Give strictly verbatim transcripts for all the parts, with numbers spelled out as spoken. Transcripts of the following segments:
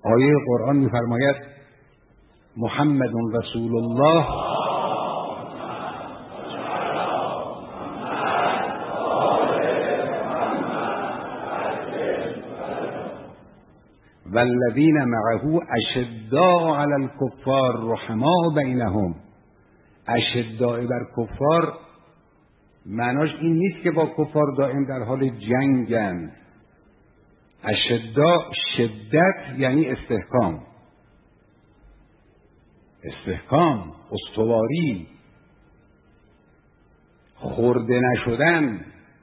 آیه قرآن می‌فرماید محمد رسول الله والذین معه اشداء علی الکفار رحماء بینهم. اشداء بر کفار معناش این نیست که با کفار دائم در حال جنگند. اشداء شدت یعنی استحکام، استحکام، استواری، خورده نشدن.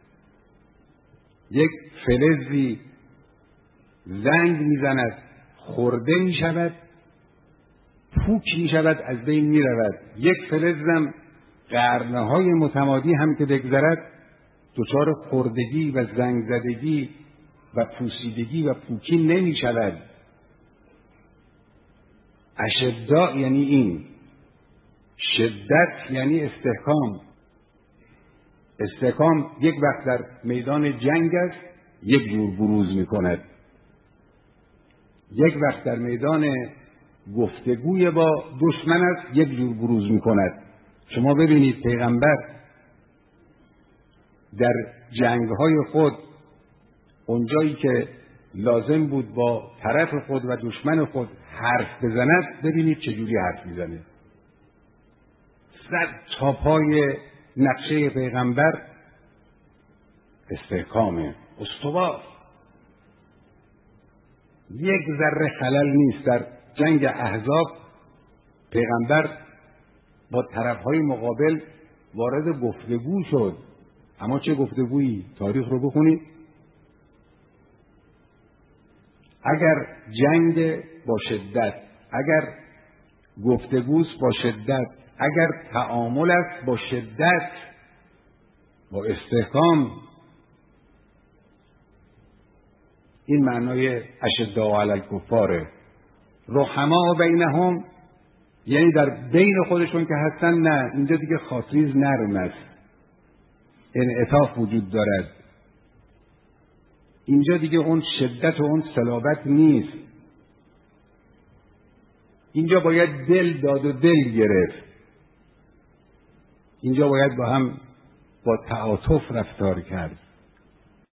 یک فلزی زنگ میزند، خورده میشود، پوک میشود، از بین میرود. یک فلزم قرنه های متمادی هم که بگذرد دچار خوردگی و زنگ زدگی و پوسیدگی و پوکی نمی شود. اشداء یعنی این، شدت یعنی استحکام. استحکام یک وقت در میدان جنگ است، یک جور بروز می کند. یک وقت در میدان گفتگوی با دشمن است، یک جور بروز می کند. شما ببینید پیغمبر در جنگ‌های خود اونجایی که لازم بود با طرف خود و دشمن خود حرف بزند، ببینید چجوری حرف میزنه. سر تا پای نقشه پیغمبر استحکامه، استوار. یک ذره خلل نیست. در جنگ احزاب پیغمبر با طرفهای مقابل وارد گفتگو شد. اما چه گفتگویی؟ تاریخ رو بخونید. اگر جنگ با شدت، اگر گفتگوست با شدت، اگر تعامل است با شدت، با استحکام، این معنای اشداء علی الکفاره. رحماء بینهم یعنی در بین خودشون که هستن، نه، اینجا دیگه خاطریز نرم است، انعطاف وجود دارد. اینجا دیگه اون شدت و اون صلابت نیست. اینجا باید دل داد و دل گرفت. اینجا باید با هم با تعاطف رفتار کرد.